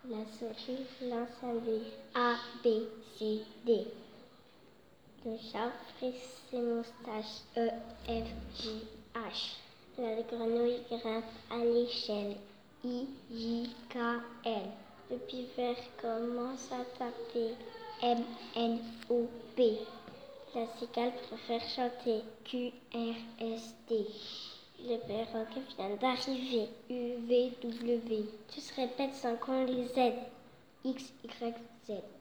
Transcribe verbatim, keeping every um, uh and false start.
La souris lance un dé. A, B, C, D. Le chat frise ses moustaches. E, F, G, H. La grenouille grimpe à l'échelle. I, J, K, L. Le pivert commence à taper. M, N, O, P. La cigale préfère chanter. Q, R, S, T. Le perroquet vient d'arriver. U, V, W. Tous répètent sans qu'on les aide. X, Y, Z.